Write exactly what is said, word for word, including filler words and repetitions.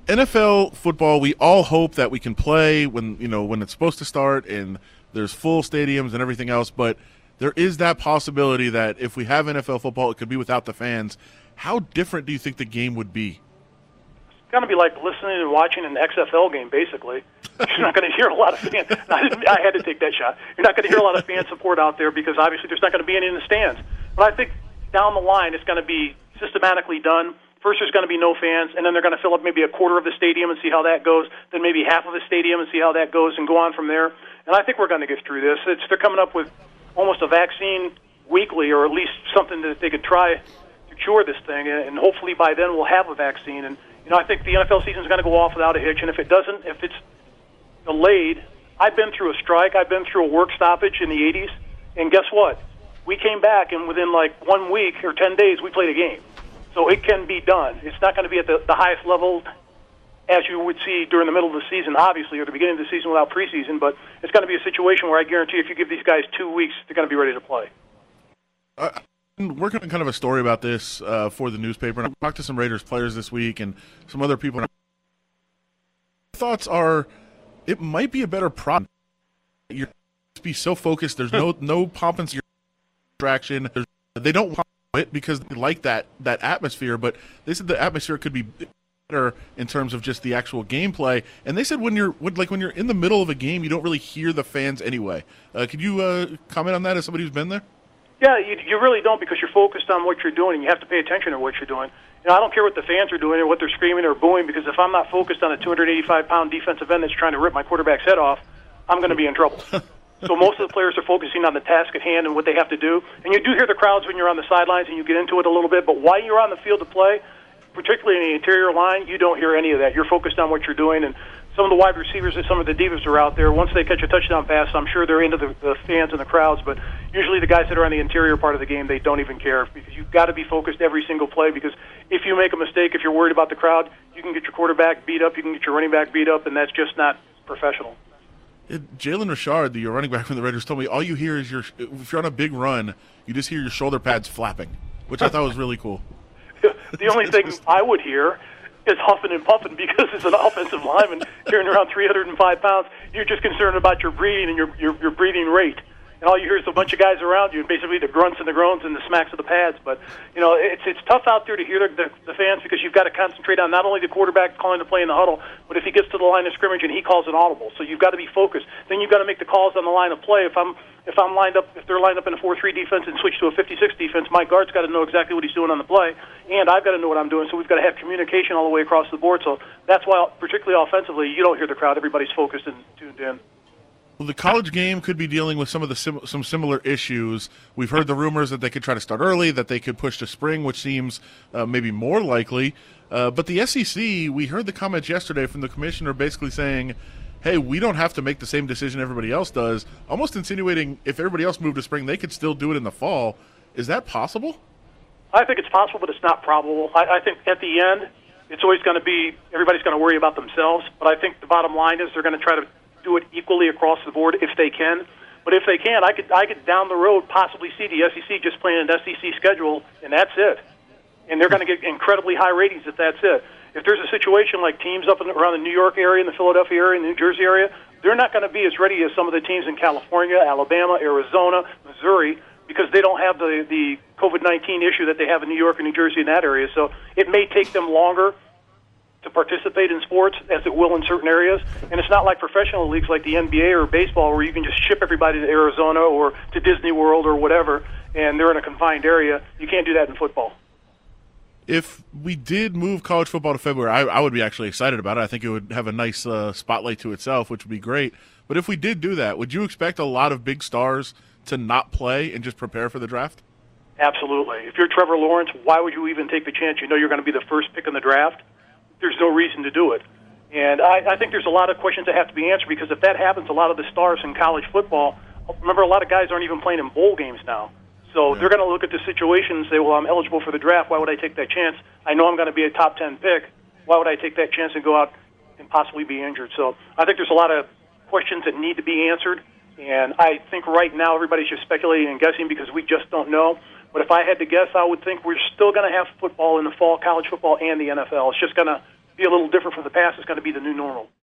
N F L football, we all hope that we can play when you know when it's supposed to start and there's full stadiums and everything else, but there is that possibility that if we have N F L football, it could be without the fans. How different do you think the game would be? It's going to be like listening and watching an X F L game, basically. You're not going to hear a lot of fans. I, didn't, I had to take that shot. You're not going to hear a lot of fan support out there because obviously there's not going to be any in the stands. But I think down the line it's going to be systematically done. First there's going to be no fans, and then they're going to fill up maybe a quarter of the stadium and see how that goes, then maybe half of the stadium and see how that goes, and go on from there. And I think we're going to get through this. It's, they're coming up with almost a vaccine weekly, or at least something that they could try to cure this thing, and hopefully by then we'll have a vaccine. And you know, I think the N F L season is going to go off without a hitch, and if it doesn't, if it's delayed, I've been through a strike, I've been through a work stoppage in the eighties, and guess what? We came back, and within like one week or ten days, we played a game. So it can be done. It's not going to be at the, the highest level as you would see during the middle of the season, obviously, or the beginning of the season without preseason, but it's going to be a situation where I guarantee if you give these guys two weeks, they're going to be ready to play. Uh, I'm working on kind of a story about this uh, for the newspaper, and I talked to some Raiders players this week and some other people. Thoughts are it might be a better product. You're be so focused. There's no no pomp and distraction. There's, they don't want it because they like that that atmosphere, but they said the atmosphere could be better in terms of just the actual gameplay. And they said when you're when, like when you're in the middle of a game, you don't really hear the fans anyway. Uh, could you uh, comment on that as somebody who's been there? Yeah, you, you really don't, because you're focused on what you're doing, and you have to pay attention to what you're doing. You know, I don't care what the fans are doing or what they're screaming or booing, because if I'm not focused on a two hundred eighty-five pound defensive end that's trying to rip my quarterback's head off, I'm going to be in trouble. So most of the players are focusing on the task at hand and what they have to do. And you do hear the crowds when you're on the sidelines and you get into it a little bit, but while you're on the field to play, particularly in the interior line, you don't hear any of that. You're focused on what you're doing, and some of the wide receivers and some of the divas are out there. Once they catch a touchdown pass, I'm sure they're into the, the fans and the crowds, but usually the guys that are on the interior part of the game, they don't even care, because you've got to be focused every single play, because if you make a mistake, if you're worried about the crowd, you can get your quarterback beat up, you can get your running back beat up, and that's just not professional. Jalen Richard, the running back from the Raiders, told me all you hear is your if you're on a big run, you just hear your shoulder pads flapping, which I thought was really cool. The only thing I would hear is huffing and puffing, because as an offensive lineman carrying around three hundred five pounds, you're just concerned about your breathing and your, your, your breathing rate. And all you hear is a bunch of guys around you, and basically the grunts and the groans and the smacks of the pads. But, you know, it's it's tough out there to hear the, the, the fans, because you've got to concentrate on not only the quarterback calling the play in the huddle, but if he gets to the line of scrimmage and he calls an audible. So you've got to be focused. Then you've got to make the calls on the line of play. If I'm if I'm lined up, if they're lined up in a four three defense and switch to a fifty-six defense, my guard's got to know exactly what he's doing on the play, and I've got to know what I'm doing. So we've got to have communication all the way across the board. So that's why, particularly offensively, you don't hear the crowd. Everybody's focused and tuned in. Well, the college game could be dealing with some of the sim- some similar issues. We've heard the rumors that they could try to start early, that they could push to spring, which seems uh, maybe more likely. Uh, but the S E C, we heard the comments yesterday from the commissioner basically saying, hey, we don't have to make the same decision everybody else does, almost insinuating if everybody else moved to spring, they could still do it in the fall. Is that possible? I think it's possible, but it's not probable. I, I think at the end, it's always going to be, everybody's going to worry about themselves. But I think the bottom line is they're going to try to do it equally across the board if they can. But if they can, I could I could down the road possibly see the S E C just playing an S E C schedule, and that's it. And they're going to get incredibly high ratings if that's it. If there's a situation like teams up in, around the New York area, and the Philadelphia area, and the New Jersey area, they're not going to be as ready as some of the teams in California, Alabama, Arizona, Missouri, because they don't have the, the COVID nineteen issue that they have in New York and New Jersey in that area. So it may take them longer to participate in sports, as it will in certain areas. And it's not like professional leagues like the N B A or baseball, where you can just ship everybody to Arizona or to Disney World or whatever, and they're in a confined area. You can't do that in football. If we did move college football to February, I, I would be actually excited about it. I think it would have a nice uh, spotlight to itself, which would be great. But if we did do that, would you expect a lot of big stars to not play and just prepare for the draft? Absolutely. If you're Trevor Lawrence, why would you even take the chance? You know you're going to be the first pick in the draft. There's no reason to do it. And I, I think there's a lot of questions that have to be answered, because if that happens, a lot of the stars in college football, remember, a lot of guys aren't even playing in bowl games now. So yeah. They're going to look at the situation and say, well, I'm eligible for the draft. Why would I take that chance? I know I'm going to be a top ten pick. Why would I take that chance and go out and possibly be injured? So I think there's a lot of questions that need to be answered. And I think right now everybody's just speculating and guessing, because we just don't know. But if I had to guess, I would think we're still going to have football in the fall, college football and the N F L. It's just going to be a little different from the past. It's going to be the new normal.